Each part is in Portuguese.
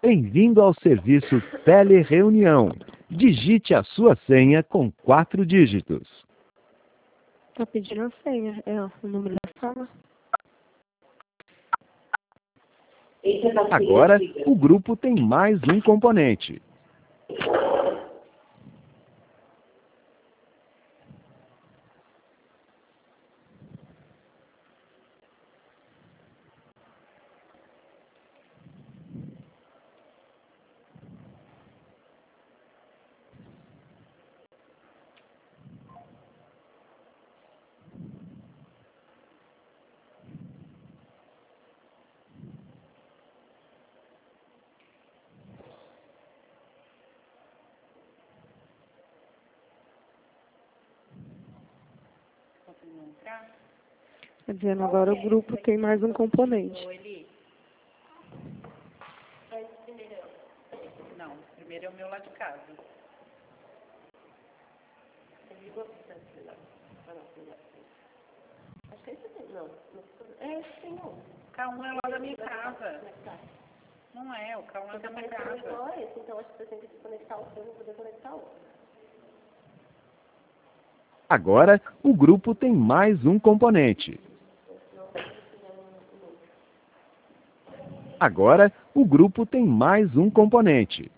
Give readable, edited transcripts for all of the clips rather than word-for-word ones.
Bem-vindo ao serviço Telereunião. Digite a sua senha com 4 dígitos. Tá pedindo a senha, é o número da sala. Agora, o grupo tem mais um componente. Tá dizendo agora o grupo tem mais um componente. Não, primeiro é o meu lá de casa. Acho que esse tem, não. É, esse tem não. K1 é lá da minha casa. Não é, o K1 é da minha casa. Então acho que você tem que desconectar o seu e poder conectar o outro. Agora, o grupo tem mais um componente. Agora, o grupo tem mais um componente.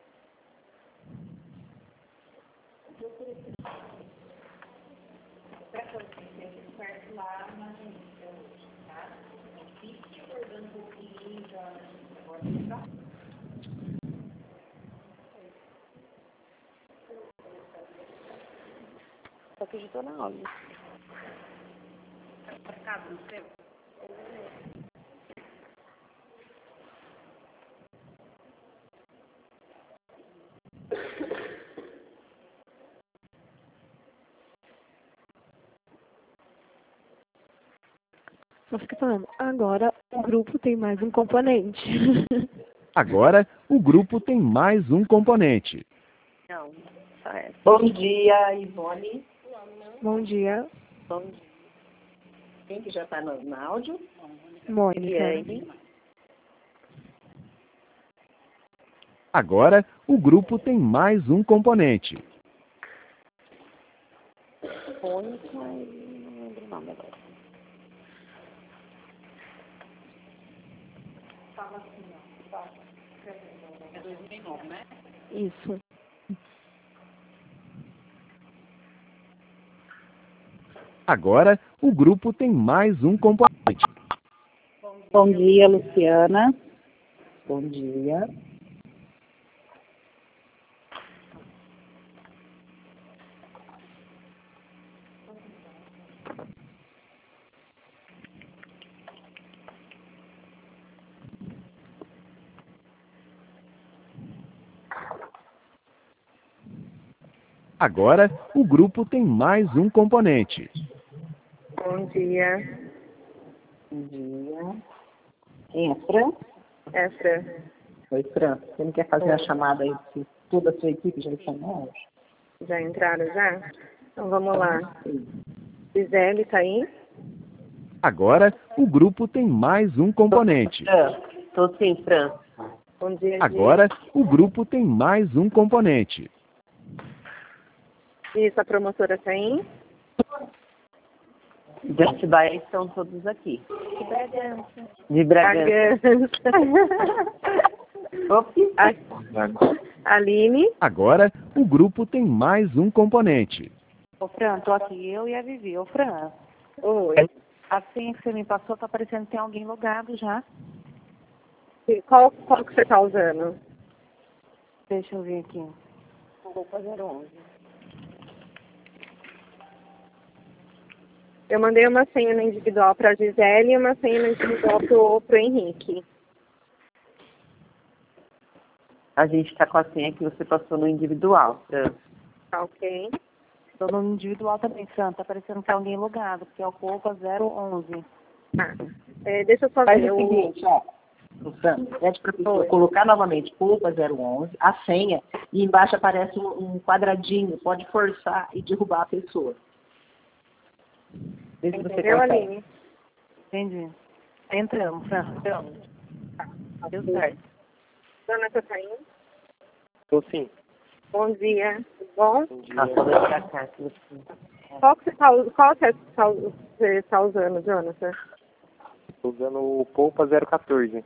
Só que eu já tô na aula. Tá conectado no seu? Só fica falando, agora o grupo tem mais um componente. Agora, o grupo tem mais um componente. Não, só essa. Bom dia, Ivone. Bom dia, Bom dia. Quem que já está no áudio? Mônica. Eliane. Agora, o grupo tem mais um componente. Mônica e não lembro o nome agora. É 2009, né? Isso. Agora, o grupo tem mais um componente. Bom dia, Luciana. Bom dia. Agora, o grupo tem mais um componente. Bom dia. Bom dia. Quem é Fran? É, Fran. Oi, Fran. Você não quer fazer a chamada aí, se toda a sua equipe já está no áudio? Já entraram já? Então vamos lá. Gisele tá aí? Agora, o grupo tem mais um componente. Estou sim, Fran. Bom dia, Agora, o grupo tem mais um componente. Isso, a promotora tá aí? De Atibaia estão todos aqui. De Bragança. De Bragança. Aline? Agora, o grupo tem mais um componente. Ô, Fran, tô aqui, eu e a Vivi. Ô, Fran, Oi. assim que você me passou, tá parecendo que tem alguém logado já. Qual que você tá usando? Deixa eu ver aqui. Roupa 011. Eu mandei uma senha no individual para a Gisele e uma senha no individual pro Henrique. A gente está com a senha que você passou no individual, Fran. Tá ok. Tô no individual também, Fran. Tá parecendo que tem alguém logado, porque é o Copa 011. Tá. Deixa eu só Faz ver. o seguinte, ó. Fran, pede para a pessoa colocar novamente Copa 011, a senha, e embaixo aparece um quadradinho. Pode forçar e derrubar a pessoa. Vê se você Entendeu, consegue. Aline? Entendi. Entramos, Fran. Entramos. Deu certo. Dona Catarina? Estou sim. Bom dia. Tudo bom? Bom dia. Qual que você está usando, Jonathan? Estou usando o Poupa 014.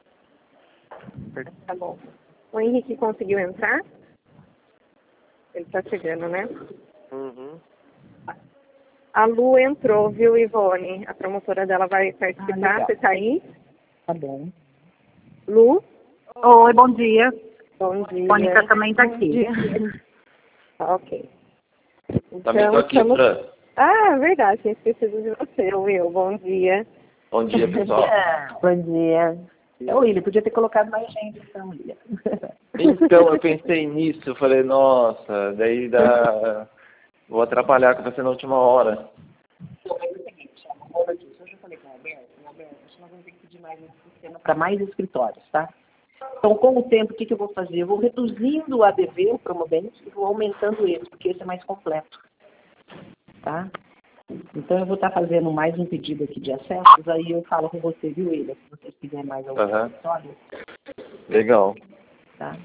Tá bom. O Henrique conseguiu entrar? Ele está chegando, né? Uhum. A Lu entrou, viu, Ivone? A promotora dela vai participar. Você está aí? Tá bom. Lu? Oi, bom dia. Bom dia. Mônica também está aqui. Dia. Ok. Também estou aqui, Fran. Ah, verdade, tinha esquecido de você, Will. Bom dia. Bom dia, pessoal. Bom dia. É o William, podia ter colocado mais gente, então, William. Então, eu pensei nisso, eu falei, nossa, daí vou atrapalhar, que vai ser na última hora. Então, mas é o seguinte, hoje eu falei com o Alberto, acho que nós vamos ter que pedir mais esse sistema para mais escritórios, tá? Então, com o tempo, o que eu vou fazer? Eu vou reduzindo o ADV, o promovente, e vou aumentando esse, porque esse é mais completo. Tá? Então, eu vou estar fazendo mais um pedido aqui de acessos, aí eu falo com você, viu, William? Se vocês quiserem mais algum escritório. Legal. Tá?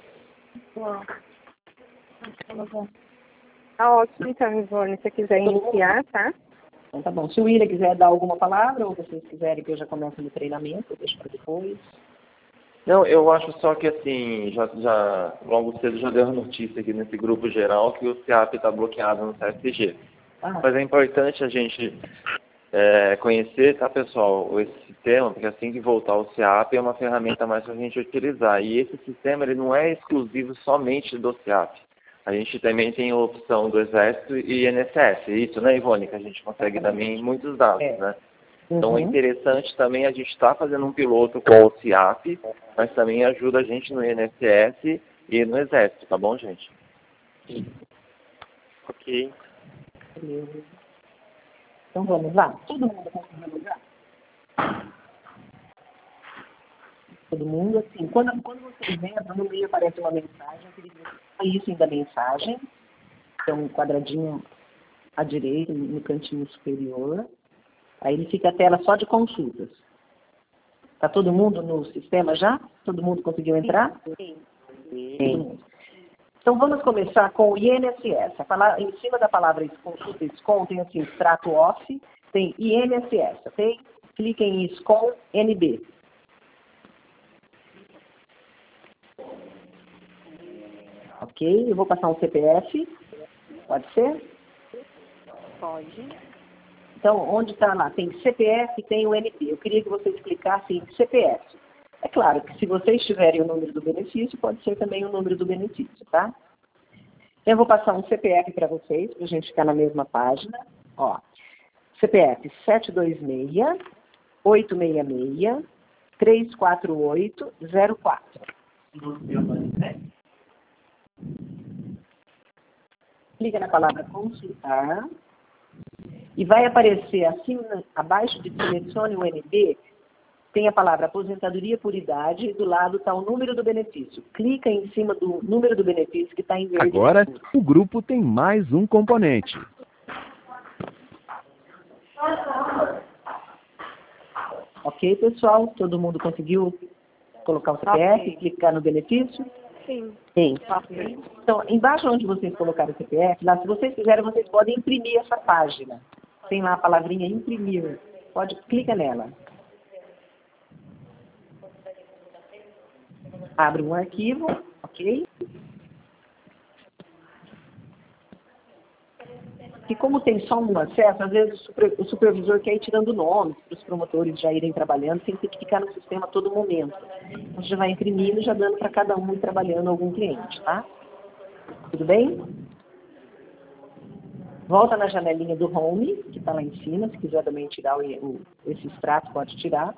Tá ótimo, então, Ivone. Se você quiser iniciar, tá? Então, tá bom. Se o William quiser dar alguma palavra, ou vocês quiserem que eu já comece no treinamento, eu deixo para depois. Não, eu acho só que assim, já logo cedo já deu a notícia aqui nesse grupo geral que o CIAP está bloqueado no CSG. Mas é importante a gente conhecer, tá, pessoal, esse sistema, porque assim que voltar o CIAP é uma ferramenta mais para a gente utilizar. E esse sistema ele não é exclusivo somente do CIAP. A gente também tem a opção do Exército e INSS, isso, né, Ivone? Que a gente consegue também muitos dados, né? Então é interessante também a gente estar fazendo um piloto com o CIAP, mas também ajuda a gente no INSS e no Exército, tá bom, gente? Ok. Beleza. Então vamos lá. Todo mundo conseguiu lugar? Todo mundo, assim, quando vocês entram, no meio aparece uma mensagem, eu queria dizer isso da mensagem. Então, um quadradinho à direita, no cantinho superior. Aí ele fica a tela só de consultas. Está todo mundo no sistema já? Todo mundo conseguiu entrar? Sim. Então vamos começar com o INSS. Em cima da palavra consulta SCOM tem assim, extrato off, tem INSS, ok? Cliquem em SCOM NB. Ok, eu vou passar um CPF. Pode ser? Pode. Então, onde está lá? Tem CPF e tem o NP. Eu queria que vocês clicassem em CPF. É claro que se vocês tiverem o número do benefício, pode ser também o número do benefício, tá? Eu vou passar um CPF para vocês, para a gente ficar na mesma página. Ó, CPF 726-866-348-04. Clica na palavra consultar. E vai aparecer acima, abaixo de selecione o NB, tem a palavra aposentadoria por idade e do lado está o número do benefício. Clica em cima do número do benefício que está em verde. Agora, o grupo tem mais um componente. Ok, pessoal? Todo mundo conseguiu colocar o CPF e clicar no benefício? Sim. Sim. Então, embaixo onde vocês colocaram o CPF, lá, se vocês quiserem, vocês podem imprimir essa página. Tem lá a palavrinha imprimir. Clica nela. Abre um arquivo, ok? E como tem só um acesso, às vezes o supervisor quer ir tirando nomes para os promotores já irem trabalhando, sem ter que ficar no sistema a todo momento. Então, já vai imprimindo, já dando para cada um ir trabalhando algum cliente, tá? Tudo bem? Volta na janelinha do Home, que está lá em cima. Se quiser também tirar esse extrato, pode tirar.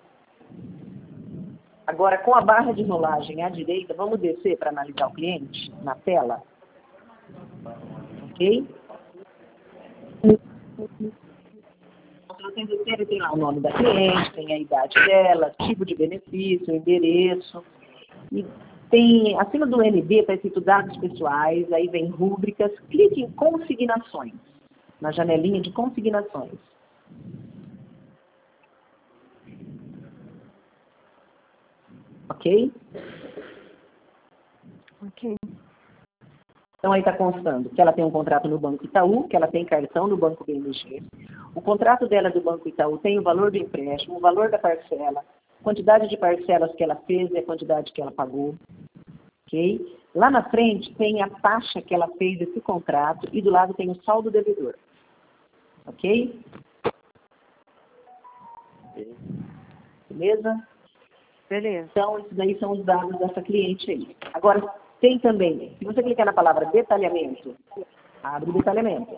Agora, com a barra de rolagem à direita, vamos descer para analisar o cliente na tela. Ok? Se vocês descerem, tem lá o nome da cliente, tem a idade dela, tipo de benefício, endereço. E tem, acima do NB, está escrito dados pessoais, aí vem rúbricas. Clique em consignações, na janelinha de consignações. Ok? Ok. Então, aí está constando que ela tem um contrato no Banco Itaú, que ela tem cartão no Banco BMG. O contrato dela do Banco Itaú tem o valor do empréstimo, o valor da parcela, quantidade de parcelas que ela fez e a quantidade que ela pagou. Ok? Lá na frente tem a taxa que ela fez desse contrato e do lado tem o saldo devedor. Ok? Beleza? Beleza. Então, esses daí são os dados dessa cliente aí. Agora, tem também, se você clicar na palavra detalhamento, abre o detalhamento.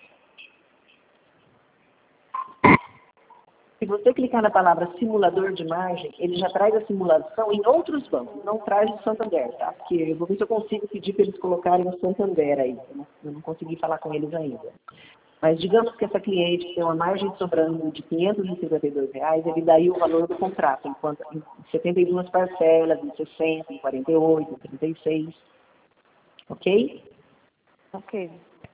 Se você clicar na palavra simulador de margem, ele já traz a simulação em outros bancos, não traz o Santander, tá? Porque eu vou ver se eu consigo pedir para eles colocarem o Santander aí. Eu não consegui falar com eles ainda. Mas digamos que essa cliente tem uma margem sobrando de R$ 552, ele daria o valor do contrato, enquanto em 72 parcelas, em 60, em 48, em 36. Ok? Ok.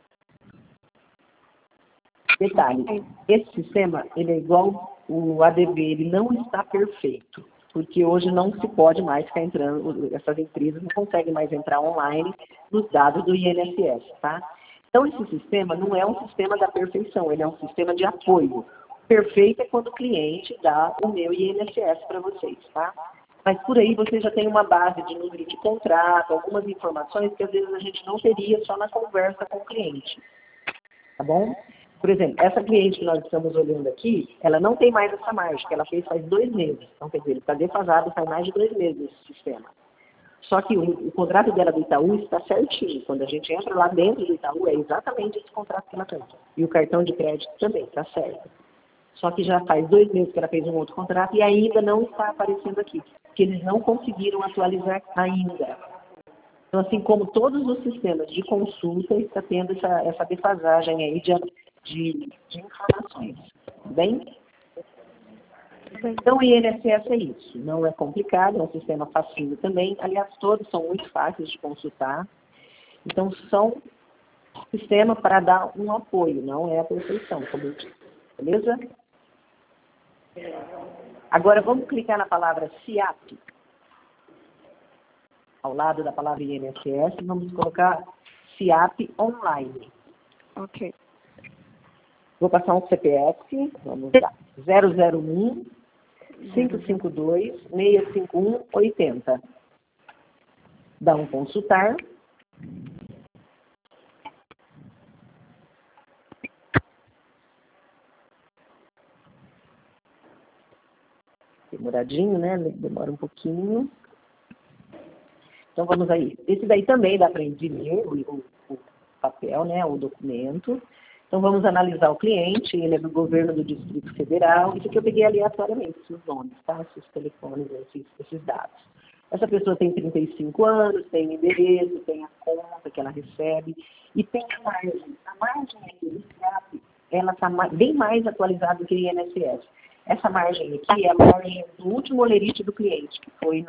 Detalhe, esse sistema, ele é igual o ADV, ele não está perfeito, porque hoje não se pode mais ficar entrando, essas empresas não conseguem mais entrar online nos dados do INSS, tá? Então, esse sistema não é um sistema da perfeição, ele é um sistema de apoio. Perfeito é quando o cliente dá o meu INSS para vocês, tá? Mas por aí você já tem uma base de número de contrato, algumas informações que às vezes a gente não teria só na conversa com o cliente. Tá bom? Por exemplo, essa cliente que nós estamos olhando aqui, ela não tem mais essa margem, que ela fez faz 2 meses. Então, quer dizer, ele está defasado faz mais de 2 meses esse sistema. Só que o contrato dela do Itaú está certinho. Quando a gente entra lá dentro do Itaú, é exatamente esse contrato que ela tem. E o cartão de crédito também, está certo. Só que já faz 2 meses que ela fez um outro contrato e ainda não está aparecendo aqui. Porque eles não conseguiram atualizar ainda. Então, assim como todos os sistemas de consulta, está tendo essa defasagem aí de informações. Tudo bem? Então, o INSS é isso. Não é complicado, é um sistema facinho também. Aliás, todos são muito fáceis de consultar. Então, são sistema para dar um apoio, não é a perfeição, como eu disse. Beleza? Agora, vamos clicar na palavra SIAP. Ao lado da palavra INSS, vamos colocar SIAP online. Ok. Vou passar um CPF, vamos lá, 001 552 651 80. Dá um consultar. Demoradinho, né? Demora um pouquinho. Então vamos aí. Esse daí também dá para imprimir o papel, né? O documento. Então, vamos analisar o cliente, ele é do governo do Distrito Federal, isso aqui eu peguei aleatoriamente, esses nomes, tá? Esses telefones, esses dados. Essa pessoa tem 35 anos, tem o endereço, tem a conta que ela recebe, e tem a margem. A margem aqui do SIAP, ela está bem mais atualizada do que o INSS. Essa margem aqui é a margem do último olerite do cliente, que foi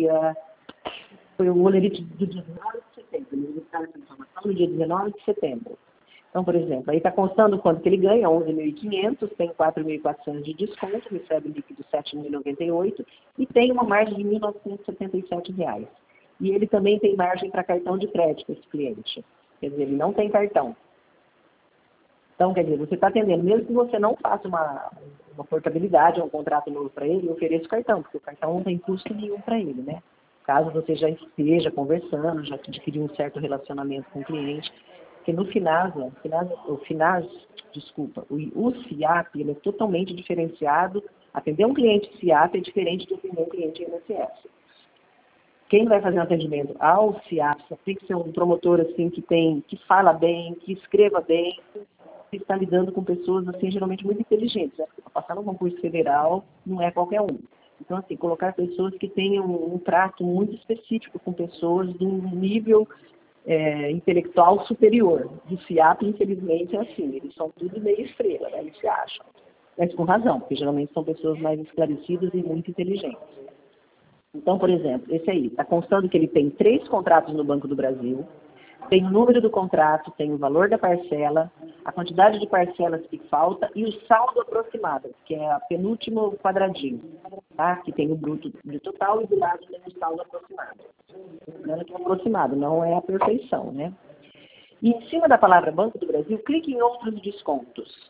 o olerite do 19 de setembro, ele está nessa informação no dia 19 de setembro. Então, por exemplo, aí está constando quanto que ele ganha, 11.500, tem 4.400 de desconto, recebe líquido 7.098 e tem uma margem de R$ 1.977. E ele também tem margem para cartão de crédito, esse cliente. Quer dizer, ele não tem cartão. Então, quer dizer, você está atendendo, mesmo que você não faça uma portabilidade ou um contrato novo para ele, ofereça o cartão, porque o cartão não tem custo nenhum para ele, né? Caso você já esteja conversando, já adquiriu um certo relacionamento com o cliente, porque no o SIAP, ele é totalmente diferenciado. Atender um cliente SIAP é diferente de atender um cliente INSS. Quem vai fazer um atendimento ao SIAP tem que ser um promotor assim, que fala bem, que escreva bem, que está lidando com pessoas assim, geralmente muito inteligentes. Né? Passar no concurso federal não é qualquer um. Então, assim, colocar pessoas que tenham um trato muito específico com pessoas de um nível intelectual superior. Do SIAP, infelizmente, é assim. Eles são tudo meio estrela, né? Eles se acham. Mas com razão, porque geralmente são pessoas mais esclarecidas e muito inteligentes. Então, por exemplo, esse aí, está constando que ele tem 3 contratos no Banco do Brasil, tem o número do contrato, tem o valor da parcela, a quantidade de parcelas que falta e o saldo aproximado, que é o penúltimo quadradinho, tá? Que tem o bruto de total e do lado tem o saldo aproximado. Lembrando que é aproximado, não é a perfeição, né? E em cima da palavra Banco do Brasil, clique em outros descontos.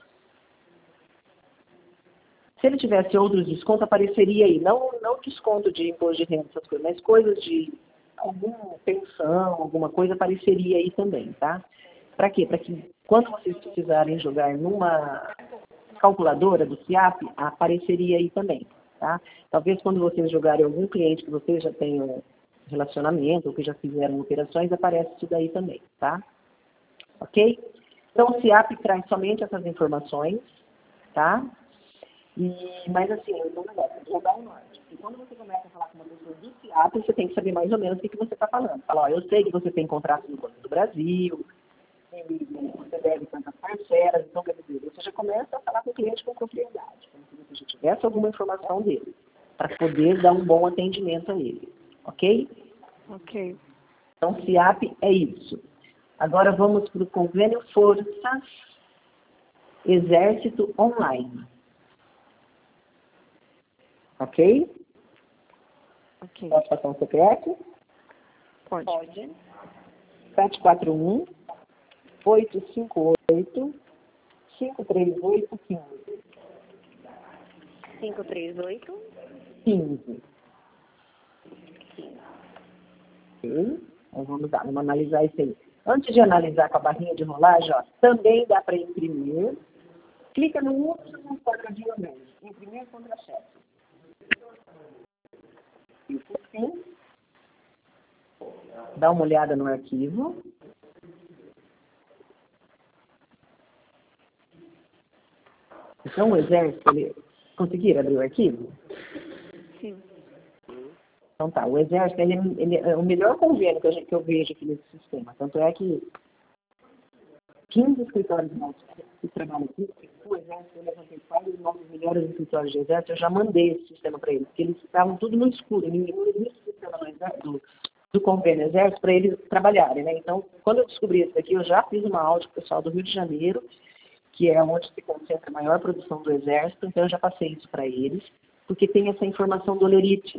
Se ele tivesse outros descontos, apareceria aí, não desconto de imposto de renda, essas coisas, mas coisas de alguma pensão, alguma coisa, apareceria aí também, tá? Para quê? Para que quando vocês precisarem jogar numa calculadora do SIAP, apareceria aí também, tá? Talvez quando vocês jogarem algum cliente que vocês já tenham relacionamento, ou que já fizeram operações, aparece isso daí também, tá? Ok? Então, o SIAP traz somente essas informações, tá? Mas assim, eu não vou dar um norte. E quando você começa a falar com uma pessoa do SIAP, você tem que saber mais ou menos o que você está falando. Fala, ó, eu sei que você tem contrato no Banco do Brasil, você deve tantas parcelas, então, quer dizer, você já começa a falar com o cliente com propriedade, como se você já tivesse alguma informação dele, para poder dar um bom atendimento a ele. Ok? Ok. Então, SIAP é isso. Agora vamos para o convênio Forças Exército Online. Ok? Ok. Posso passar um secreto? Pode. 741-858-538-15. 538. 15. Ok? Então, vamos analisar isso aí. Antes de analisar com a barrinha de rolagem, ó, também dá para imprimir. Clica no último quadradinho mesmo. Imprimir contra-cheque. E por fim, dá uma olhada no arquivo. Então, o Exército, conseguiram abrir o arquivo? Sim. Então tá, o Exército ele é o melhor convênio que eu vejo aqui nesse sistema. Tanto é que 15 escritórios nossos que trabalham aqui, o Exército, eu levantei quase os nossos melhores escritórios de Exército, eu já mandei esse sistema para eles, porque eles estavam tudo no escuro, não existe sistema do convênio Exército para eles trabalharem, né? Então, quando eu descobri isso daqui, eu já fiz uma áudio com o pessoal do Rio de Janeiro, que é onde se concentra a maior produção do Exército, então eu já passei isso para eles, porque tem essa informação do Olerite.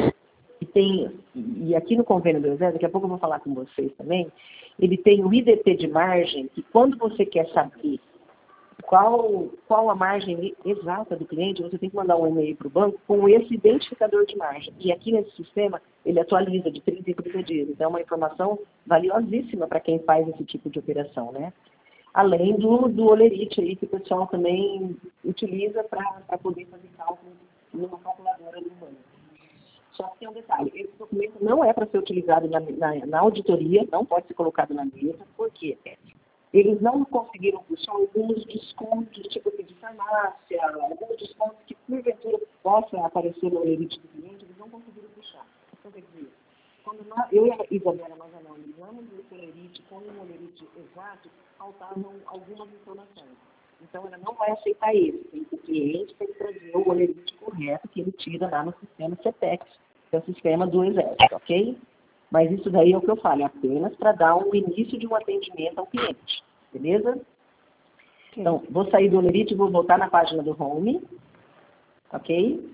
E aqui no convênio do Exército, daqui a pouco eu vou falar com vocês também, ele tem o IDT de margem, que quando você quer saber qual a margem exata do cliente, você tem que mandar um e-mail para o banco com esse identificador de margem. E aqui nesse sistema, ele atualiza de 30 em 30 dias. Então, é uma informação valiosíssima para quem faz esse tipo de operação, né? Além do Olerite aí, que o pessoal também utiliza para poder fazer cálculo numa calculadora do banco. Só que tem um detalhe, esse documento não é para ser utilizado na auditoria, não pode ser colocado na mesa, por quê? Eles não conseguiram puxar alguns descontos, tipo assim, de farmácia, alguns descontos que porventura possa aparecer no Olerite do cliente, eles não conseguiram puxar. Então, quer dizer, quando eu e a Isabela, nós analisamos esse Olerite com um Olerite exato, faltavam algumas informações. Então, ela não vai aceitar isso. O cliente tem que trazer o Olerite correto que ele tira lá no sistema CETEX, que é o sistema do Exército, ok? Mas isso daí é o que eu falo, é apenas para dar um início de um atendimento ao cliente, beleza? Sim. Então, vou sair do Olerite e vou voltar na página do Home, ok?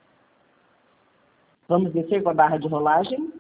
Vamos descer com a barra de rolagem.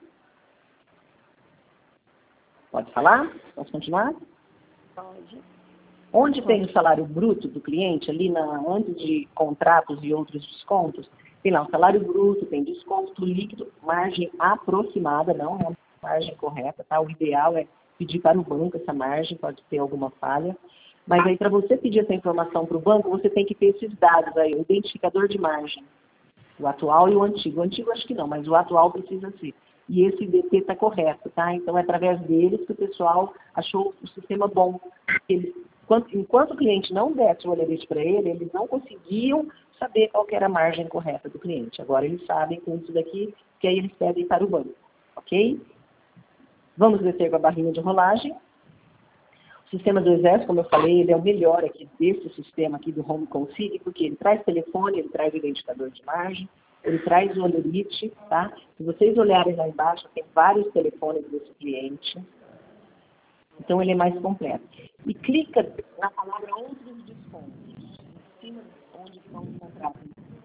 Pode falar? Posso continuar? Pode. Onde tem o salário bruto do cliente, ali antes de contratos e outros descontos, tem lá o salário bruto, tem desconto líquido, margem aproximada, não é a margem correta, tá? O ideal é pedir para o banco essa margem, pode ter alguma falha. Mas aí, para você pedir essa informação para o banco, você tem que ter esses dados aí, o identificador de margem, o atual e o antigo. O antigo acho que não, mas o atual precisa ser. E esse IDT está correto, tá? Então, é através deles que o pessoal achou o sistema bom. Enquanto o cliente não desse o Olerite para ele, eles não conseguiam saber qual que era a margem correta do cliente. Agora eles sabem com isso daqui, que aí eles pedem para o banco, ok? Vamos descer com a barrinha de rolagem. O sistema do Exército, como eu falei, ele é o melhor aqui desse sistema aqui do Home Config, porque ele traz telefone, ele traz o identificador de margem, ele traz o Olerite, tá? Se vocês olharem lá embaixo, tem vários telefones desse cliente. Então, ele é mais completo. E clica na palavra outros descontos, em cima onde estão os contratos.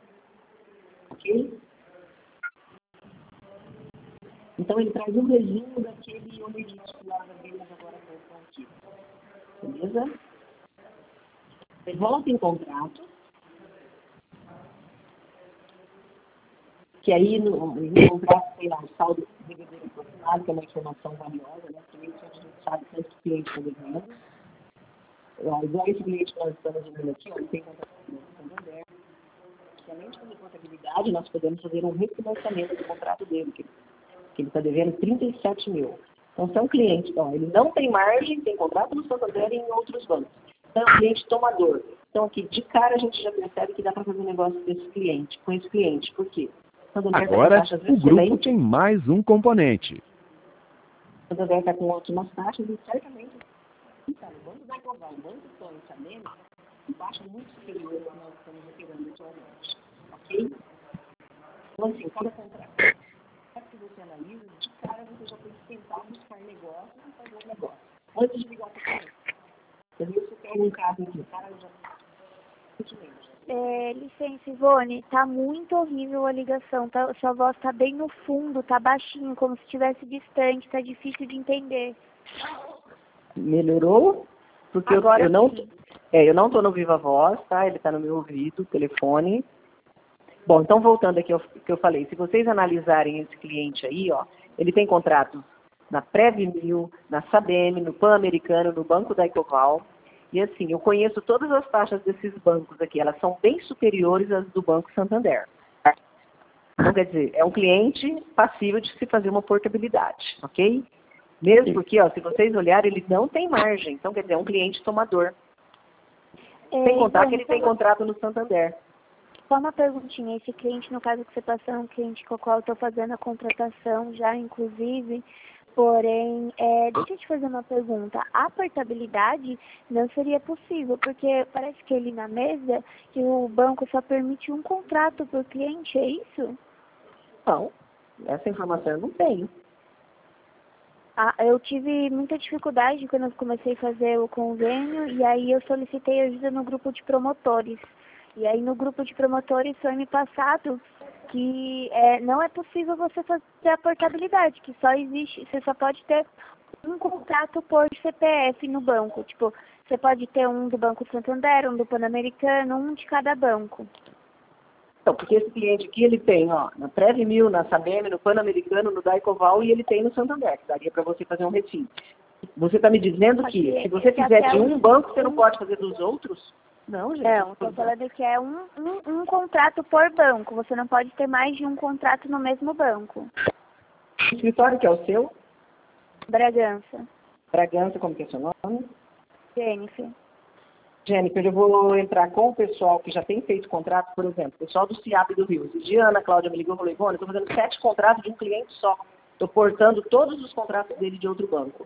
Ok? Então, ele traz um resumo daquele homerístico lá das vendas agora que estão aqui. Beleza? Você volta em contrato. Que aí no contrato tem lá o saldo devedor aproximado, que é uma informação valiosa, né? Porque isso a gente sabe quanto o cliente está devendo. Igual esse cliente que nós estamos vendo aqui, ele tem contrato com o Santander. Que além de fazer contabilidade, nós podemos fazer um refinanciamento do contrato dele, que ele está devendo 37 mil. Então, se é um cliente, ele não tem margem, tem contrato no Santander e em outros bancos. Então, é um cliente tomador. Então, aqui, de cara, a gente já percebe que dá para fazer um negócio com esse cliente. Por quê? Agora, o grupo tem mais um componente. O Santander está com ótimas taxas e certamente o Banco da Ecoval, o Banco São e Sabem, taxa muito superior ao que nós estamos operando atualmente. Ok? Então, assim, cada contrato que você analisa, de cara você já tem que tentar buscar negócios e fazer um negócio. Antes de ligar para o cliente. Às vezes você pega um caso aqui, o cara já licença, Ivone, tá muito horrível a ligação, tá, sua voz tá bem no fundo, tá baixinho, como se estivesse distante, tá difícil de entender. Melhorou? Porque agora eu não tô no Viva Voz, tá? Ele tá no meu ouvido, telefone. Bom, então voltando aqui ao que eu falei, se vocês analisarem esse cliente aí, ele tem contratos na Previmil, na Sabem, no Pan-Americano, no Banco da Ecoval. E assim, eu conheço todas as taxas desses bancos aqui, elas são bem superiores às do Banco Santander. Então, quer dizer, é um cliente passível de se fazer uma portabilidade, ok? Mesmo porque, se vocês olharem, ele não tem margem. Então, quer dizer, é um cliente tomador. Sem contar que ele tem contrato no Santander. Só uma perguntinha, esse cliente, no caso que você passou, é um cliente com o qual eu estou fazendo a contratação já, inclusive, porém, deixa eu te fazer uma pergunta. A portabilidade não seria possível, porque parece que ali na mesa, que o banco só permite um contrato por cliente, é isso? Não, essa informação eu não tenho. Eu tive muita dificuldade quando eu comecei a fazer o convênio, e aí eu solicitei ajuda no grupo de promotores. E aí no grupo de promotores foi me passado que não é possível você fazer a portabilidade, que só existe, você só pode ter um contrato por CPF no banco. Tipo, você pode ter um do Banco Santander, um do Pan-Americano, um de cada banco. Então, porque esse cliente aqui, ele tem, na Previmil, na Sabem, no Pan-Americano, no Daicoval e ele tem no Santander, que daria para você fazer um refis. Você está me dizendo que se você fizer de um banco, você não pode fazer dos outros? Não, gente. Não, estou falando que é um contrato por banco. Você não pode ter mais de um contrato no mesmo banco. O escritório que é o seu? Bragança. Bragança, como que é seu nome? Jennifer. Jennifer, eu vou entrar com o pessoal que já tem feito contrato, por exemplo, o pessoal do CIAP do Rio. Esse dia a Ana Cláudia me ligou e falou, Ivone, estou fazendo 7 contratos de um cliente só. Estou portando todos os contratos dele de outro banco.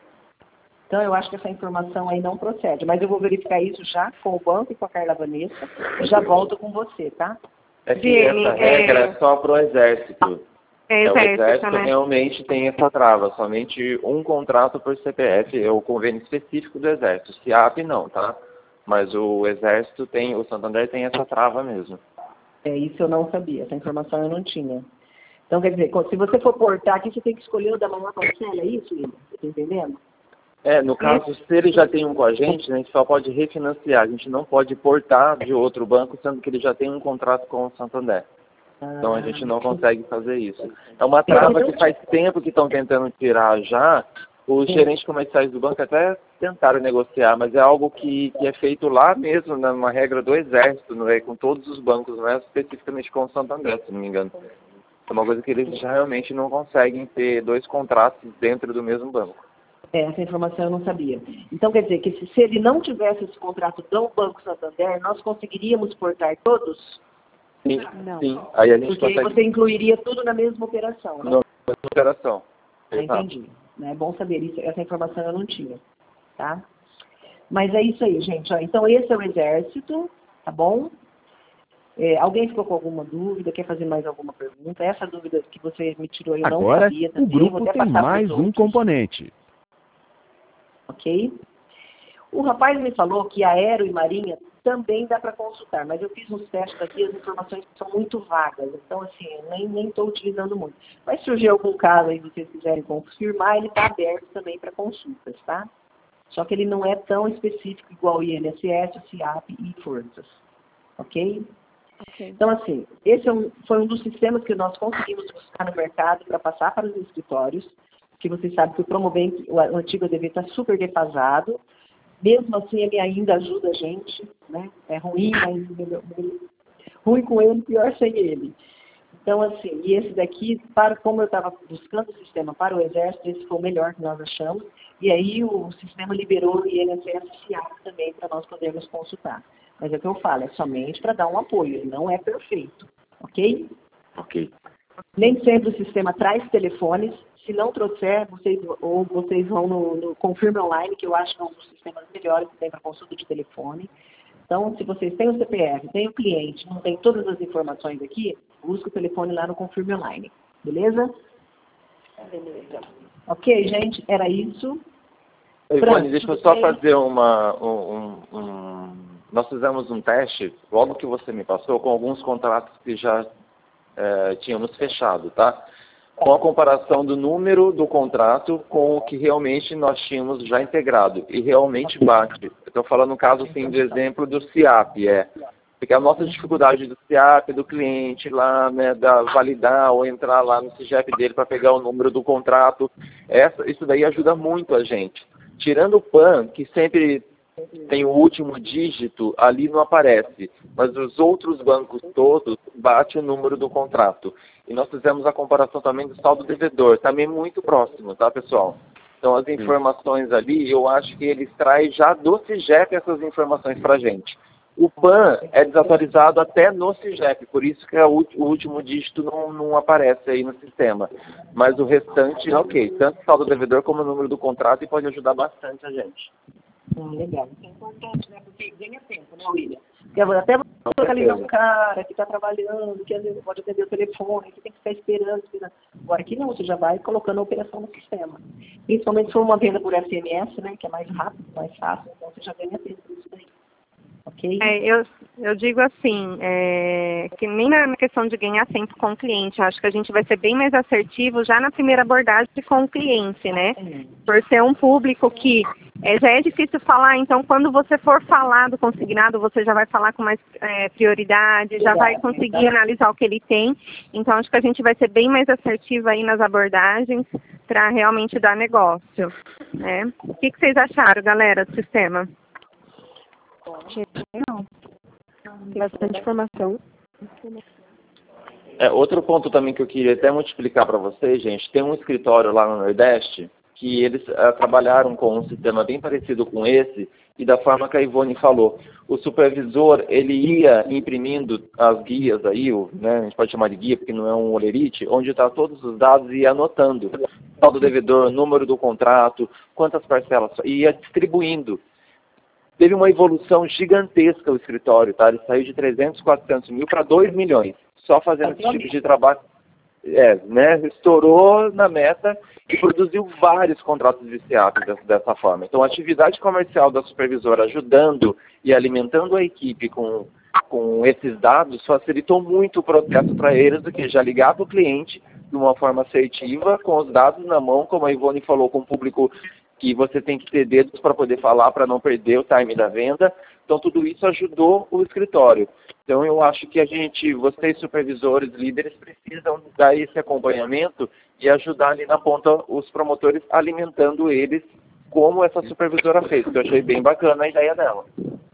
Então, eu acho que essa informação aí não procede. Mas eu vou verificar isso já com o banco e com a Carla Vanessa. E já volto com você, tá? É que essa regra é só para o Exército. O Exército realmente tem essa trava. Somente um contrato por CPF é o convênio específico do Exército. CIAP não, tá? Mas o Exército tem, o Santander tem essa trava mesmo. Isso eu não sabia. Essa informação eu não tinha. Então, quer dizer, se você for portar aqui, você tem que escolher o da maior parcela, é isso, Lívia? Você está entendendo? No caso, se ele já tem um com a gente só pode refinanciar. A gente não pode portar de outro banco, sendo que ele já tem um contrato com o Santander. Então a gente não consegue fazer isso. É uma trava que faz tempo que estão tentando tirar já. Os gerentes comerciais do banco até tentaram negociar, mas é algo que é feito lá mesmo, numa regra do Exército, não é com todos os bancos, não é especificamente com o Santander, se não me engano. É uma coisa que eles já realmente não conseguem ter 2 contratos dentro do mesmo banco. Essa informação eu não sabia. Então, quer dizer, que se ele não tivesse esse contrato do Banco Santander, nós conseguiríamos portar todos? Sim, não. Sim. Aí a gente porque consegue... você incluiria tudo na mesma operação, né? Na mesma operação. Entendi. É bom saber isso. Essa informação eu não tinha, tá? Mas é isso aí, gente. Então, esse é o Exército, tá bom? Alguém ficou com alguma dúvida? Quer fazer mais alguma pergunta? Essa dúvida que você me tirou eu não Agora, sabia também. o grupo tem mais um componente. ok? O rapaz me falou que aero e marinha também dá para consultar, mas eu fiz uns testes aqui, as informações são muito vagas, então assim, nem estou utilizando muito. Vai surgir algum caso aí, se vocês quiserem confirmar, ele está aberto também para consultas, tá? Só que ele não é tão específico igual o INSS, o CIAP e Forças, ok? Então, assim, esse foi um dos sistemas que nós conseguimos buscar no mercado para passar para os escritórios, que vocês sabem que o Promovem, o antigo ADV está super defasado. Mesmo assim, ele ainda ajuda a gente, né? É ruim, mas ruim com ele, pior sem ele. Então, assim, e esse daqui, como eu estava buscando o sistema para o Exército, esse foi o melhor que nós achamos. E aí o sistema liberou o INSS CIAP também para nós podermos consultar. Mas é o que eu falo, é somente para dar um apoio, ele não é perfeito, ok? Ok. Nem sempre o sistema traz telefones. Se não trouxer, vocês vão no Confirme Online, que eu acho que é um dos sistemas melhores que tem para consulta de telefone. Então, se vocês têm o CPF, têm o cliente, não tem todas as informações aqui, busca o telefone lá no Confirme Online. Beleza? Beleza. Ok, gente, era isso. Ivone, deixa eu só fazer Nós fizemos um teste, logo que você me passou, com alguns contratos que já tínhamos fechado, tá? Com a comparação do número do contrato com o que realmente nós tínhamos já integrado. E realmente bate. Estou falando no caso, assim, de exemplo do CIAP, porque a nossa dificuldade do CIAP, do cliente lá, né, validar ou entrar lá no CIGEP dele para pegar o número do contrato, isso daí ajuda muito a gente. Tirando o PAN, que sempre tem o último dígito, ali não aparece, mas os outros bancos todos bate o número do contrato. E nós fizemos a comparação também do saldo devedor, também muito próximo, tá, pessoal? Então as informações ali, eu acho que ele extrai já do CIGEP essas informações para a gente. O PAN é desatualizado até no CIGEP, por isso que o último dígito não aparece aí no sistema. Mas o restante, ok, tanto o saldo devedor como o número do contrato, e pode ajudar bastante a gente. Legal. Isso é importante, né? Porque ganha tempo, né, William? Porque até você localizar um cara que está trabalhando, que às vezes pode atender o telefone, que tem que ficar esperando. Agora aqui não, você já vai colocando a operação no sistema. Principalmente se for uma venda por SMS, né? Que é mais rápido, mais fácil, então você já ganha tempo nisso daí. Ok? Eu digo assim, que nem na questão de ganhar tempo com o cliente, eu acho que a gente vai ser bem mais assertivo já na primeira abordagem com o cliente, né? Por ser um público que já é difícil falar, então quando você for falar do consignado, você já vai falar com mais prioridade, já vai conseguir analisar o que ele tem. Então acho que a gente vai ser bem mais assertivo aí nas abordagens para realmente dar negócio, né? O que vocês acharam, galera, do sistema? Não. Bastante informação. Outro ponto também que eu queria até multiplicar para vocês, gente, tem um escritório lá no Nordeste que eles trabalharam com um sistema bem parecido com esse, e da forma que a Ivone falou, o supervisor, ele ia imprimindo as guias aí, né, a gente pode chamar de guia porque não é um olerite, onde está todos os dados e ia anotando, saldo devedor, número do contrato, quantas parcelas, e ia distribuindo. Teve uma evolução gigantesca o escritório, tá? Ele saiu de 300, 400 mil para 2 milhões, só fazendo esse tipo de trabalho. Né? Estourou na meta e produziu vários contratos viciados dessa forma. Então, a atividade comercial da supervisora ajudando e alimentando a equipe com esses dados facilitou muito o processo para eles, do que já ligar para o cliente de uma forma assertiva, com os dados na mão, como a Ivone falou, com o público que você tem que ter dedos para poder falar, para não perder o time da venda. Então, tudo isso ajudou o escritório. Então, eu acho que vocês supervisores, líderes, precisam dar esse acompanhamento e ajudar ali na ponta os promotores, alimentando eles, como essa supervisora fez. Eu achei bem bacana a ideia dela.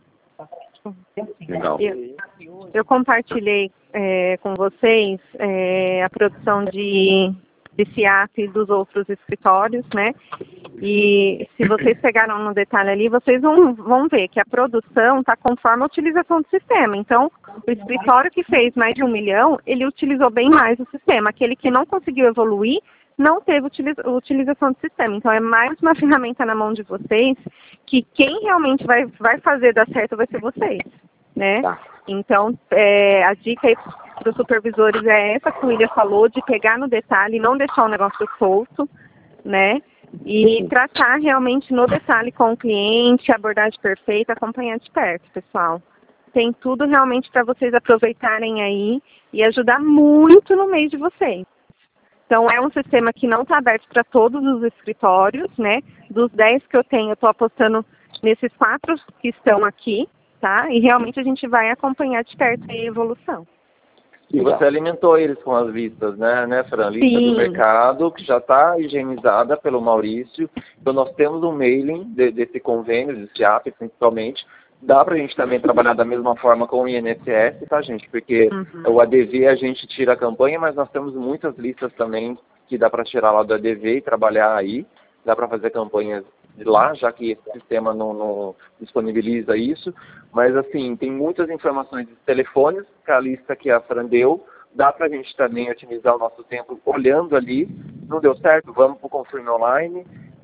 Legal. Eu compartilhei com vocês a produção de CIAP dos outros escritórios, né? E se vocês pegaram no detalhe ali, vocês vão ver que a produção está conforme a utilização do sistema. Então, o escritório que fez mais de 1 milhão, ele utilizou bem mais o sistema. Aquele que não conseguiu evoluir, não teve utilização do sistema. Então, é mais uma ferramenta na mão de vocês, que quem realmente vai fazer dar certo vai ser vocês, né? Então, a dica aí para os supervisores é essa que o William falou, de pegar no detalhe, não deixar o negócio solto, né? E tratar realmente no detalhe com o cliente, abordagem perfeita, acompanhar de perto, pessoal. Tem tudo realmente para vocês aproveitarem aí e ajudar muito no mês de vocês. Então, é um sistema que não está aberto para todos os escritórios, né? Dos 10 que eu tenho, eu estou apostando nesses 4 que estão aqui, tá? E realmente a gente vai acompanhar de perto a evolução. E você alimentou eles com as listas, né, Fran? Lista Sim. do mercado, que já está higienizada pelo Maurício. Então, nós temos um mailing desse convênio, desse app, principalmente. Dá para a gente também trabalhar da mesma forma com o INSS, tá, gente? Porque o ADV a gente tira a campanha, mas nós temos muitas listas também que dá para tirar lá do ADV e trabalhar aí. Dá para fazer campanhas de lá, já que esse sistema não disponibiliza isso. Mas, assim, tem muitas informações de telefones, que é a lista que a Fran deu. Dá para a gente também otimizar o nosso tempo olhando ali. Não deu certo? Vamos para o Confirme Online.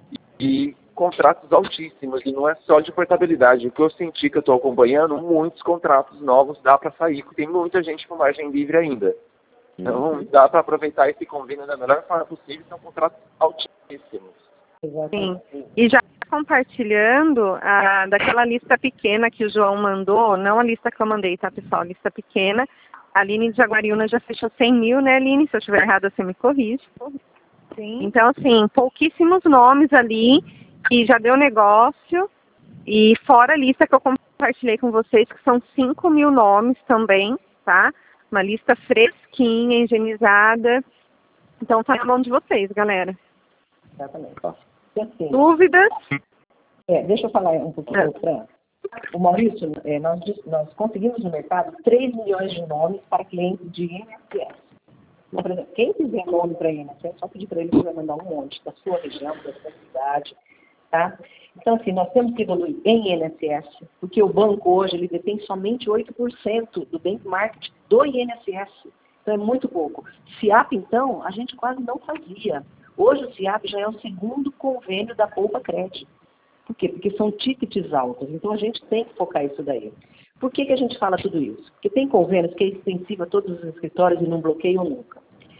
E contratos altíssimos, e não é só de portabilidade. O que eu senti que eu estou acompanhando, muitos contratos novos dá para sair, porque tem muita gente com margem livre ainda. Então, dá para aproveitar esse convênio da melhor forma possível, são contratos altíssimos. Sim. E já compartilhando daquela lista pequena que o João mandou, não a lista que eu mandei, tá, pessoal? A lista pequena. A Aline de Jaguariúna já fechou 100 mil, né, Aline? Se eu estiver errada, você me corrige. Sim. Então, assim, pouquíssimos nomes ali, que já deu negócio, e fora a lista que eu compartilhei com vocês, que são 5 mil nomes também, tá? Uma lista fresquinha, higienizada. Então, tá na mão de vocês, galera. Exatamente. E assim, Dúvidas? Deixa eu falar um pouquinho, Fran. O Maurício, nós conseguimos no mercado 3 milhões de nomes para clientes de INSS. Então, por exemplo, quem quiser nome para INSS, é só pedir para ele que vai mandar um monte da sua região, da sua cidade, tá? Então, assim, nós temos que evoluir em INSS, porque o banco hoje, ele detém somente 8% do benchmark do INSS. Então, é muito pouco. CIAP, então, a gente quase não fazia. Hoje, o CIAP já é o segundo convênio da Poupa Crédito. Por quê? Porque são tickets altos. Então, a gente tem que focar isso daí. Por que a gente fala tudo isso? Porque tem convênios que é extensivo a todos os escritórios e não bloqueiam nunca.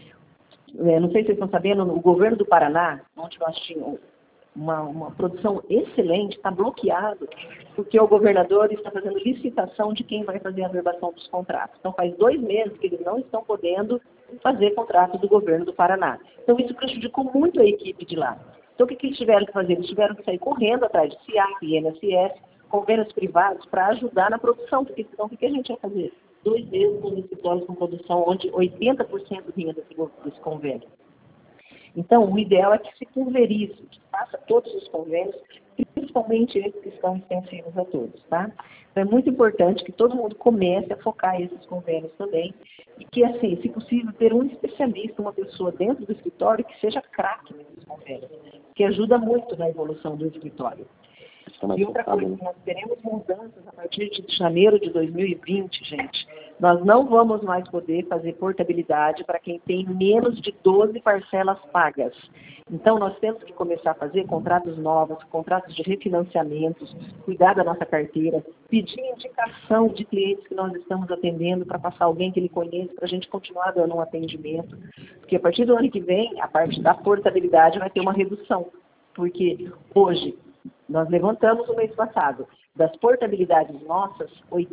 Não sei se vocês estão sabendo, o governo do Paraná, onde nós tínhamos uma produção excelente, está bloqueado, porque o governador está fazendo licitação de quem vai fazer a averbação dos contratos. Então, faz 2 meses que eles não estão podendo fazer contratos do governo do Paraná. Então, isso prejudicou muito a equipe de lá. Então, o que eles tiveram que fazer? Eles tiveram que sair correndo atrás de CIAP, INSS, convênios privados, para ajudar na produção, porque senão o que a gente ia fazer? 2 meses nos escritórios com produção, onde 80% vinha desse convênio. Então, o ideal é que se pulverize, que faça todos os convênios, principalmente esses que estão extensivos a todos, tá? Então, é muito importante que todo mundo comece a focar esses convênios também e que, assim, se possível, ter um especialista, uma pessoa dentro do escritório que seja craque nesses convênios, que ajuda muito na evolução do escritório. E outra coisa, nós teremos mudanças a partir de janeiro de 2020, gente. Nós não vamos mais poder fazer portabilidade para quem tem menos de 12 parcelas pagas. Então, nós temos que começar a fazer contratos novos, contratos de refinanciamentos, cuidar da nossa carteira, pedir indicação de clientes que nós estamos atendendo para passar alguém que ele conheça, para a gente continuar dando um atendimento. Porque a partir do ano que vem, a parte da portabilidade vai ter uma redução. Porque hoje, nós levantamos no mês passado, das portabilidades nossas,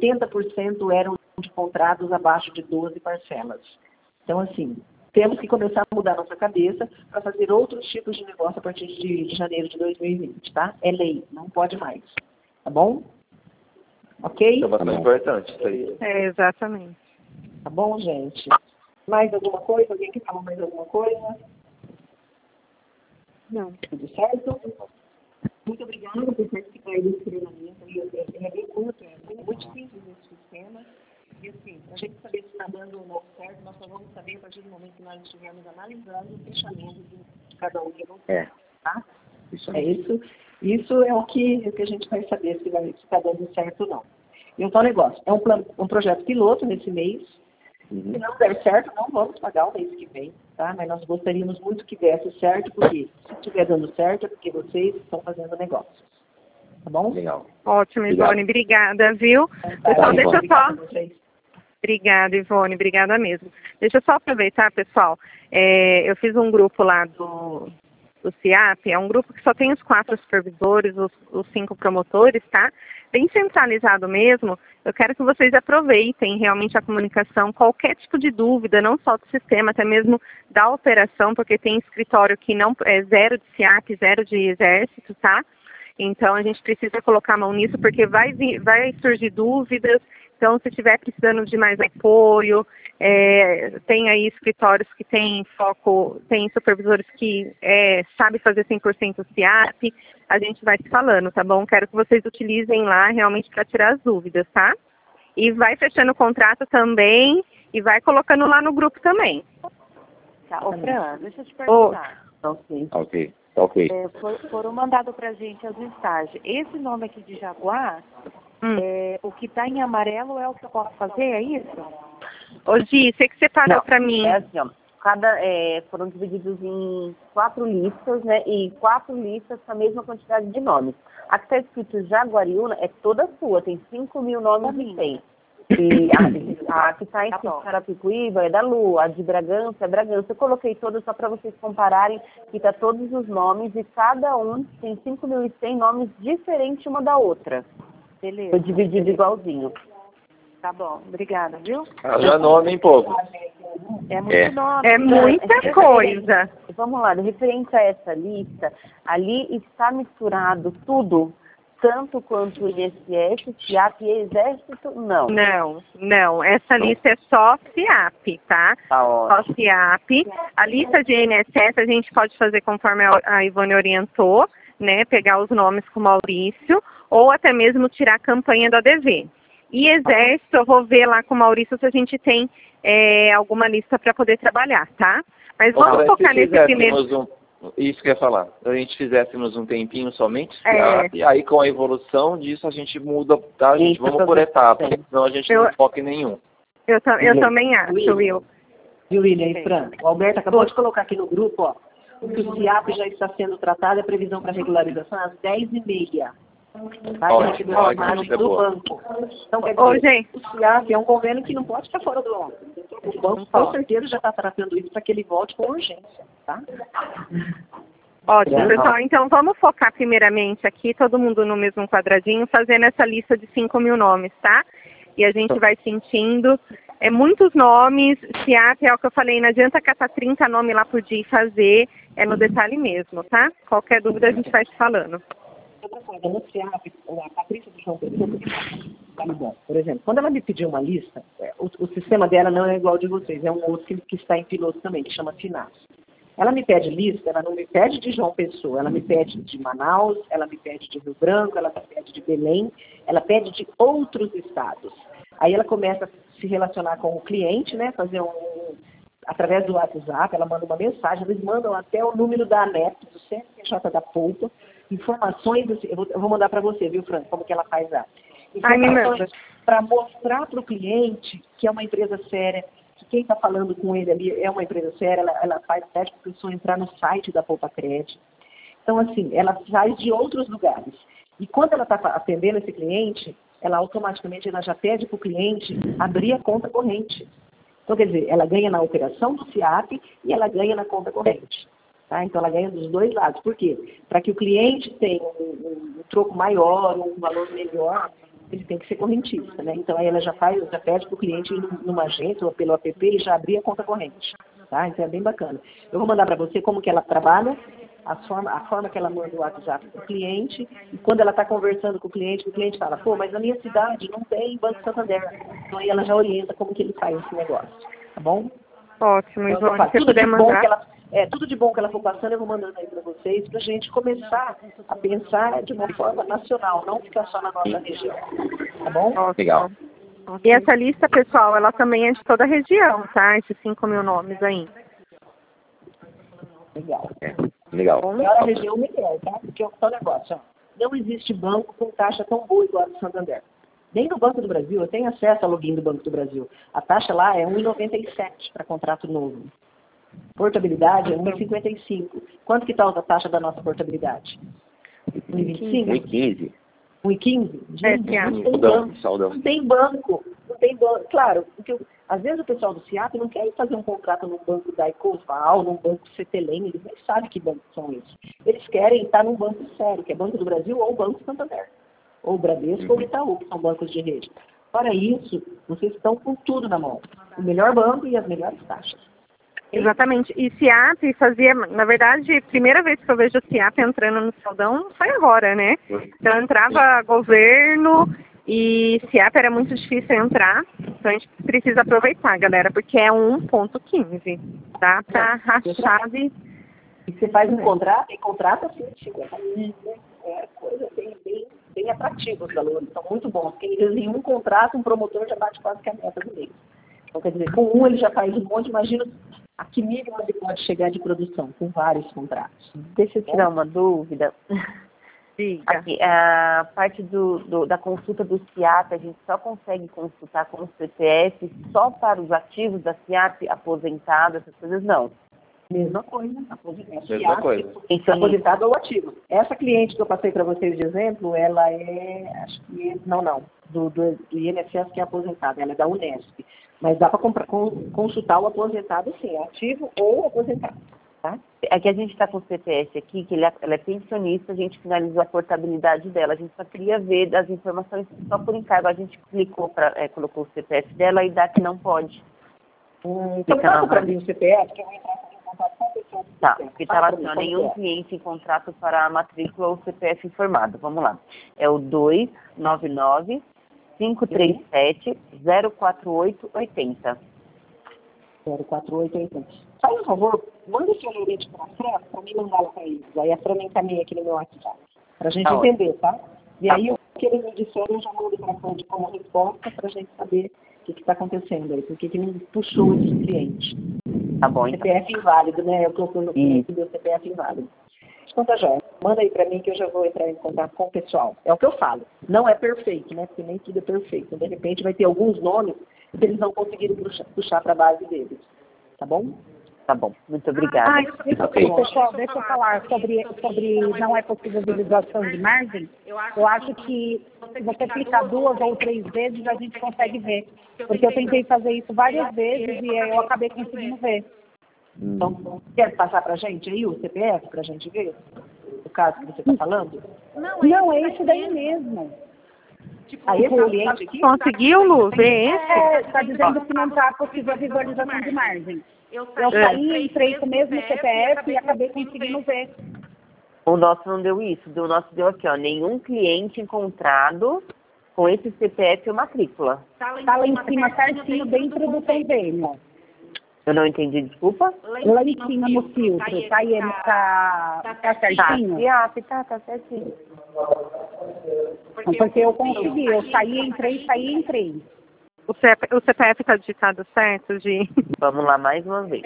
80% eram de contratos abaixo de 12 parcelas. Então, assim, temos que começar a mudar nossa cabeça para fazer outros tipos de negócio a partir de janeiro de 2020, tá? É lei, não pode mais. Tá bom? Ok? É bastante importante isso aí. Exatamente. Tá bom, gente? Mais alguma coisa? Alguém quer falar mais alguma coisa? Não. Tudo certo? Muito obrigada por participar desse treinamento. Ele é bem curto, é muito simples esse sistema. E assim, para a gente saber se está dando ou não certo, nós só vamos saber a partir do momento que nós estivermos analisando o fechamento de cada um de vocês. Tá? Isso é o que a gente vai saber se está dando certo ou não. E um tal negócio, é um projeto piloto nesse mês. Se não der certo, não vamos pagar o mês que vem, tá? Mas nós gostaríamos muito que desse certo, porque se estiver dando certo é porque vocês estão fazendo negócios. Tá bom? Legal. Ótimo, Ivone. Obrigada, viu? Pessoal, deixa eu só... Obrigada, Ivone. Obrigada mesmo. Deixa eu só aproveitar, pessoal. Eu fiz um grupo lá o CIAP, é um grupo que só tem os 4 supervisores, os 5 promotores, tá? Bem centralizado mesmo. Eu quero que vocês aproveitem realmente a comunicação, qualquer tipo de dúvida, não só do sistema, até mesmo da operação, porque tem escritório que não é 0 de CIAP, 0 de exército, tá? Então a gente precisa colocar a mão nisso, porque vai surgir dúvidas. Então, se estiver precisando de mais apoio, tem aí escritórios que têm foco, tem supervisores que sabem fazer 100% CIAP, a gente vai se falando, tá bom? Quero que vocês utilizem lá realmente para tirar as dúvidas, tá? E vai fechando o contrato também e vai colocando lá no grupo também. Tá, ô Fran, deixa eu te perguntar. Ok. Foram mandados pra gente as listagens. Esse nome aqui de Jaguar, o que está em amarelo é o que eu posso fazer, é isso? Ô Gi, você que separou para mim. É assim, ó, foram divididos em 4 listas, né, e 4 listas com a mesma quantidade de nomes. A que está escrito Jaguariúna é toda sua, tem 5.000 nomes e 100. E a que está escrito Carapicuíba é da Lu, a de Bragança é Bragança. Eu coloquei todas só para vocês compararem, que está todos os nomes e cada um tem 5.100 nomes diferentes uma da outra. Beleza. Foi dividido igualzinho. Tá bom, obrigada, viu? Já nome, hein, povo? É muito nome. É muita coisa. Vamos lá, referente a essa lista, ali está misturado tudo, tanto quanto o INSS, CIAP e Exército, não. Não. Essa lista é só CIAP, tá? Tá ótimo. Só CIAP. A lista de INSS a gente pode fazer conforme a Ivone orientou, né? Pegar os nomes com o Maurício, ou até mesmo tirar a campanha do ADV. E Exército, eu vou ver lá com o Maurício se a gente tem alguma lista para poder trabalhar, tá? Mas vamos focar nesse primeiro... Isso que eu ia falar. Se a gente fizéssemos um tempinho somente, e aí com a evolução disso a gente muda, tá, gente? Vamos por etapas, senão a gente não foca em nenhum. Eu também acho, Will. Viu, William e Fran? O Alberto acabou de colocar aqui no grupo, ó, que o CIAP já está sendo tratado, a previsão para regularização às 10h30. Vai receber a imagem do banco. Então, quer dizer, gente, o CIAP é um convênio que não pode ficar fora do banco. O banco, com certeza, já está tratando isso para que ele volte com urgência, tá? Ótimo, pessoal. Então, vamos focar primeiramente aqui, todo mundo no mesmo quadradinho, fazendo essa lista de 5.000 nomes, tá? E a gente vai sentindo. Muitos nomes, CIAP é o que eu falei, não adianta catar 30 nomes lá por dia e fazer, é no detalhe mesmo, tá? Qualquer dúvida a gente vai te falando. Outra coisa, no CIAP, a Patrícia do João Pessoa, tá bom. Por exemplo, quando ela me pediu uma lista, o sistema dela não é igual ao de vocês, é um outro que está em piloto também, que chama Finas. Ela me pede lista, ela não me pede de João Pessoa, ela me pede de Manaus, ela me pede de Rio Branco, ela me pede de Belém, ela pede de outros estados. Aí ela começa a se relacionar com o cliente, né, fazer através do WhatsApp, ela manda uma mensagem, eles mandam até o número da ANEP, do CNPJ da Polpa, informações, eu vou mandar para você, viu, Fran, como que ela faz lá. Informações para mostrar para o cliente que é uma empresa séria, que quem está falando com ele ali é uma empresa séria, ela pede para a pessoa entrar no site da Poupa Crédito. Então, assim, ela faz de outros lugares. E quando ela está atendendo esse cliente, ela automaticamente já pede para o cliente abrir a conta corrente. Então, quer dizer, ela ganha na operação do CIAP e ela ganha na conta corrente. Tá? Então, ela ganha dos dois lados. Por quê? Para que o cliente tenha um troco maior, um valor melhor, ele tem que ser correntista, né? Então, aí ela já pede para o cliente ir numa agência ou pelo app e já abrir a conta corrente. Tá? Então, é bem bacana. Eu vou mandar para você como que ela trabalha, a forma que ela manda o WhatsApp para o cliente, e quando ela está conversando com o cliente fala, pô, mas na minha cidade não tem Banco Santander. Então, aí ela já orienta como que ele faz esse negócio. Tá bom? Ótimo, então, Ivone, se puder mandar. Tudo de bom que ela for passando, eu vou mandando aí para vocês, para a gente começar a pensar de uma forma nacional, não ficar só na nossa região. Tá bom? Legal. E essa lista, pessoal, ela também é de toda a região, tá? Esses 5.000 nomes aí. Legal. Melhor a região, melhor, tá? Porque é o negócio, ó. Não existe banco com taxa tão boa igual a do Santander. Nem no Banco do Brasil, eu tenho acesso ao login do Banco do Brasil. A taxa lá é 1,97 para contrato novo. Portabilidade é 1,55. Quanto que está a taxa da nossa portabilidade? 1,25? 1,15. 1,15? Gente, não tem banco. Não tem banco. Claro, porque às vezes o pessoal do CIAP não quer ir fazer um contrato num banco da Ecoval, num banco CTLM, eles nem sabem que bancos são esses. Eles querem estar num banco sério, que é Banco do Brasil ou Banco Santander, ou Bradesco ou Itaú, que são bancos de rede. Fora isso, vocês estão com tudo na mão. O melhor banco e as melhores taxas. Exatamente. E CIAP fazia, na verdade, a primeira vez que eu vejo o CIAP entrando no Saldão foi agora, né? Então entrava governo e CIAP era muito difícil entrar. Então a gente precisa aproveitar, galera, porque é 1,15. Dá pra rachar de... E você faz um contrato, e contrato assim, 50 mil, né? É coisa bem atrativa os valores, são muito bons. Porque eles em um contrato, um promotor já bate quase que a meta do mês. Então, quer dizer, com um ele já faz um monte, imagina a que nível ele pode chegar de produção, com vários contratos. Deixa eu tirar uma dúvida. Aqui, a parte da consulta do CIAP, a gente só consegue consultar com o CPF só para os ativos da CIAP, aposentados, essas coisas, não. Mesma coisa, Mesma coisa. Aposentado ou ativo. Essa cliente que eu passei para vocês de exemplo, ela é, acho que é, do INSS que é aposentada, ela é da Unesp. Mas dá para consultar o aposentado sim, ativo ou aposentado. Tá? Aqui a gente está com o CPF aqui, que ela é pensionista, a gente finalizou a portabilidade dela. A gente só queria ver das informações só por encargo. A gente colocou o CPF dela e dá que não pode. Então passa para mim o CPF, que eu vou entrar em contato com a pessoa. Tá, porque está lá assim, ó, nenhum cliente em contrato para a matrícula ou CPF informado. Vamos lá. É o 299-537-04880. 04880. Faz um favor, manda esse lerite para a Fran, para me mandar lá para eles. Aí a Fran me encaminha aqui no meu WhatsApp, para a gente entender, tá? E aí o que eles me disseram, eu já mando para a Fran como resposta, para a gente saber o que está acontecendo aí, porque que me puxou esse cliente. Tá bom, então. CPF inválido, né? Eu estou no cliente do CPF inválido. Então tá jóia. Manda aí para mim que eu já vou entrar em contato com o pessoal. É o que eu falo. Não é perfeito, né? Porque nem tudo é perfeito. De repente vai ter alguns nomes que eles não conseguiram puxar para a base deles. Tá bom? Tá bom. Muito obrigada. Pessoal, deixa eu falar sobre não é possível visualização de margem. Eu acho que se você clicar 2 ou 3 vezes, a gente consegue ver. Porque eu tentei fazer isso várias vezes e eu acabei conseguindo ver. Então, quer passar para a gente aí o CPF para a gente ver o caso que você está falando? Não, é esse daí mesmo. Aí esse cliente aqui? Conseguiu, Lu, ver esse? Está dizendo que não está possível visualização de margem. Eu saí, entrei com o mesmo CPF e acabei conseguindo ver. O nosso não deu isso. O nosso deu aqui, ó. Nenhum cliente encontrado com esse CPF ou matrícula. Está lá em cima, certinho, dentro do convênio. Eu não entendi, desculpa. Lá em cima no filtro, tá certinho? Tá certinho. Porque eu consegui, eu saí, entrei. O CPF está digitado certo, Gi? Vamos lá mais uma vez.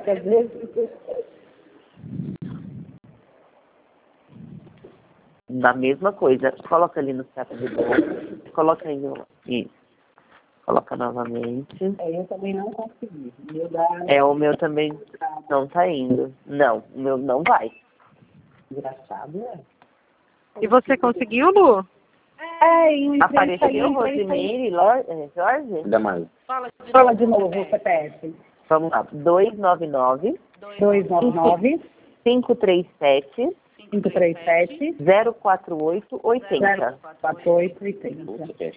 Da mesma coisa. Coloca ali no CEP de boa. Coloca aí. Isso. Coloca novamente. Eu também não consegui. O meu também não tá indo. Não, o meu não vai. Engraçado, né? E você conseguiu, Lu? Apareceu Rosemary, Jorge? Ainda mais. Fala de novo o CPF. Vamos lá. 299 537 04880. 04880.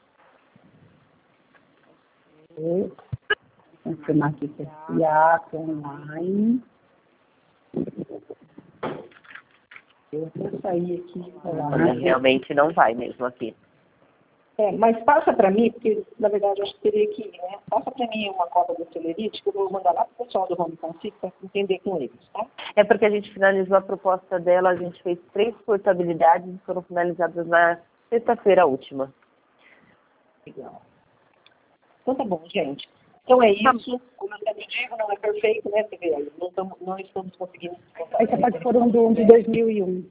Vou confirmar aqui que é CIAP online. Eu até saí aqui. Realmente não vai mesmo aqui. Mas passa para mim, porque na verdade eu acho que teria que ir, né? Passa para mim uma cópia do Celerite que eu vou mandar lá para o pessoal do Home Config para entender com eles, tá? É porque a gente finalizou a proposta dela, a gente fez 3 portabilidades e foram finalizadas na sexta-feira última. Legal. Então tá bom, gente. Então é isso. Como eu sempre digo, não é perfeito, né? Você vê aí, não estamos conseguindo. Essa pode for um de 2001.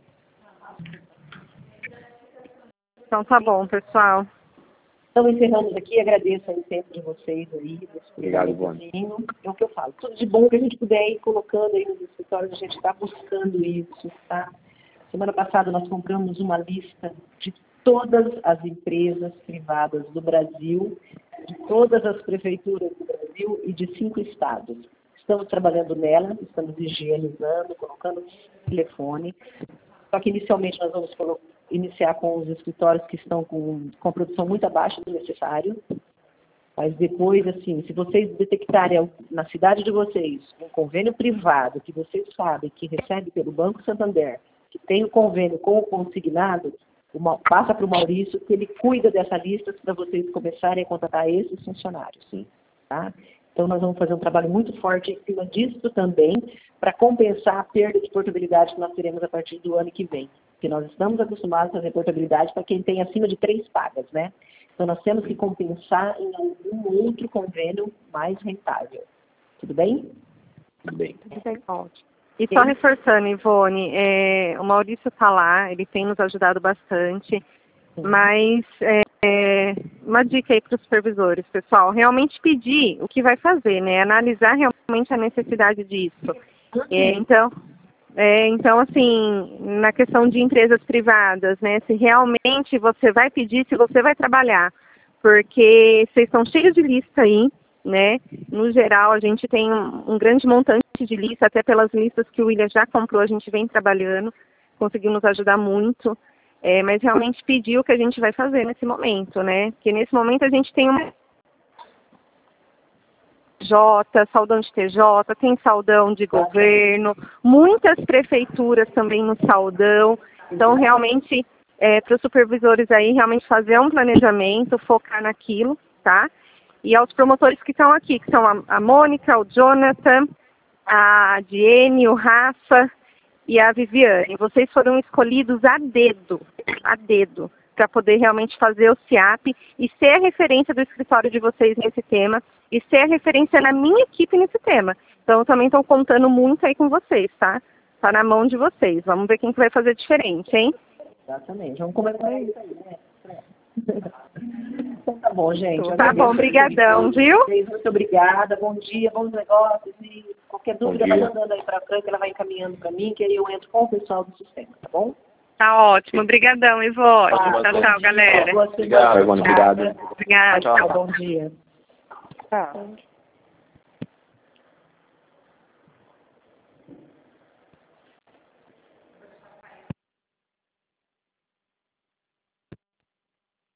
Então tá bom, pessoal. Então encerramos aqui, agradeço aí o tempo de vocês aí. Obrigado, Boni. É o que eu falo. Tudo de bom que a gente puder ir colocando aí nos escritórios, a gente está buscando isso, tá? Semana passada nós compramos uma lista de todas as empresas privadas do Brasil, de todas as prefeituras do Brasil e de 5 estados. Estamos trabalhando nela, estamos higienizando, colocando telefone. Só que inicialmente nós vamos iniciar com os escritórios que estão com produção muito abaixo do necessário. Mas depois, assim, se vocês detectarem na cidade de vocês um convênio privado que vocês sabem que recebe pelo Banco Santander, que tem o convênio com o consignado, passa para o Maurício, que ele cuida dessa lista para vocês começarem a contratar esses funcionários, sim, tá? Então, nós vamos fazer um trabalho muito forte em cima disso também, para compensar a perda de portabilidade que nós teremos a partir do ano que vem. Porque nós estamos acostumados a fazer portabilidade para quem tem acima de 3 pagas, né? Então, nós temos que compensar em algum outro convênio mais rentável. Tudo bem? Tudo bem. Tudo bem, ótimo. E só reforçando, Ivone, o Maurício está lá, ele tem nos ajudado bastante, mas uma dica aí para os supervisores, pessoal, realmente pedir o que vai fazer, né? Analisar realmente a necessidade disso. Então, assim, na questão de empresas privadas, né? Se realmente você vai pedir, se você vai trabalhar, porque vocês estão cheios de lista aí, né? No geral, a gente tem um grande montante de lista, até pelas listas que o William já comprou, a gente vem trabalhando, conseguiu nos ajudar muito, mas realmente pedir o que a gente vai fazer nesse momento, né? Porque nesse momento a gente tem uma saldão de TJ, tem saldão de governo, muitas prefeituras também no saldão, então realmente para os supervisores aí realmente fazer um planejamento, focar naquilo, tá? E aos promotores que estão aqui, que são a Mônica, o Jonathan, a Diene, o Rafa e a Viviane. Vocês foram escolhidos a dedo, para poder realmente fazer o CIAP e ser a referência do escritório de vocês nesse tema e ser a referência na minha equipe nesse tema. Então, eu também estou contando muito aí com vocês, tá? Tá na mão de vocês. Vamos ver quem que vai fazer diferente, hein? Exatamente. Vamos comemorar isso aí, né? Então tá bom, gente. Tá bom, brigadão, viu? Muito obrigada, bom dia, bons negócios. E qualquer dúvida vai mandando aí para a Fran, que ela vai encaminhando para mim, que aí eu entro com o pessoal do sistema, tá bom? Tá ótimo, brigadão, Ivone. Tchau, galera. Obrigado, Ivone, obrigado. Obrigada. Tchau, bom dia. Tchau.